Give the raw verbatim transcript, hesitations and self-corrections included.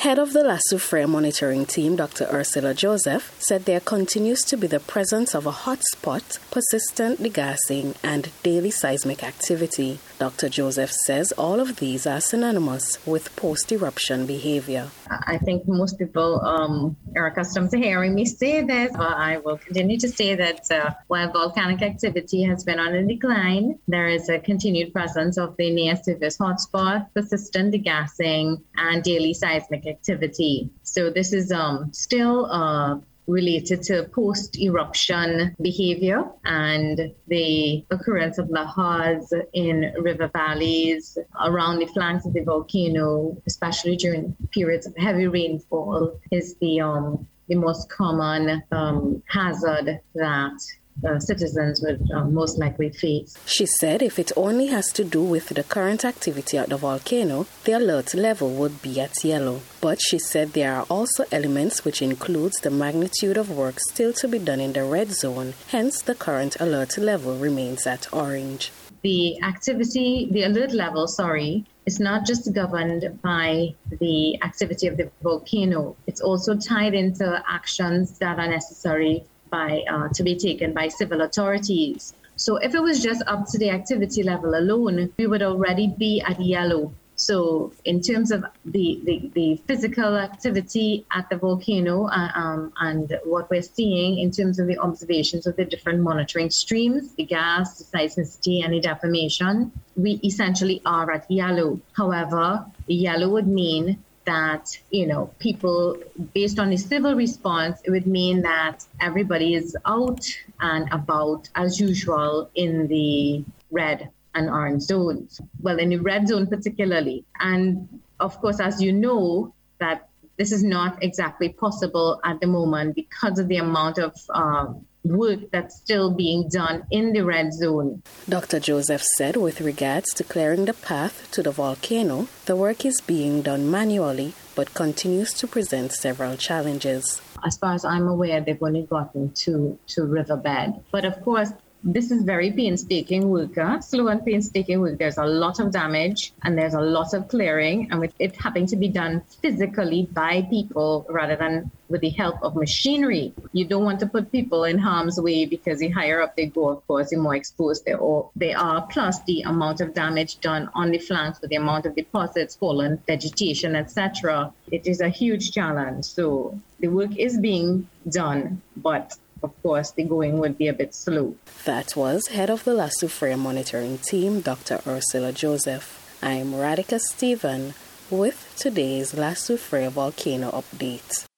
Head of the La Soufrière monitoring team, Doctor Ursula Joseph, said there continues to be the presence of a hotspot, persistent degassing, and daily seismic activity. Doctor Joseph says all of these are synonymous with post-eruption behavior. I think most people um, are accustomed to hearing me say this, but I will continue to say that uh, while volcanic activity has been on a decline, there is a continued presence of the near surface hotspot, persistent degassing, and daily seismic activity. So this is um, still uh, related to post-eruption behavior and the occurrence of lahars in river valleys around the flanks of the volcano, especially during periods of heavy rainfall, is the um, the most common um, hazard that Uh, citizens would uh, most likely face. She said if it only has to do with the current activity at the volcano, the alert level would be at yellow. But she said there are also elements which includes the magnitude of work still to be done in the red zone, hence the current alert level remains at orange. The activity, the alert level, sorry, is not just governed by the activity of the volcano. It's also tied into actions that are necessary by uh, to be taken by civil authorities. So if it was just up to the activity level alone, we would already be at yellow. So in terms of the, the, the physical activity at the volcano uh, um, and what we're seeing in terms of the observations of the different monitoring streams, the gas, the seismicity, and the deformation, we essentially are at yellow. However, yellow would mean that, you know, people, based on the civil response, it would mean that everybody is out and about as usual in the red and orange zones. Well, in the red zone particularly. And of course, as you know, that this is not exactly possible at the moment because of the amount of um, work that's still being done in the red zone. Doctor Joseph said with regards to clearing the path to the volcano, the work is being done manually but continues to present several challenges. As far as I'm aware, they've only gotten to, to riverbed. But of course, this is very painstaking work, uh, slow and painstaking work. There's a lot of damage and there's a lot of clearing, and with it having to be done physically by people rather than with the help of machinery. You don't want to put people in harm's way because the higher up they go, of course, the more exposed they are. They are, plus the amount of damage done on the flanks with the amount of deposits, fallen vegetation, et cetera. It is a huge challenge. So the work is being done, but of course, the going would be a bit slow. That was head of the La Soufrière monitoring team, Doctor Ursula Joseph. I'm Radhika Stephen with today's La Soufrière volcano update.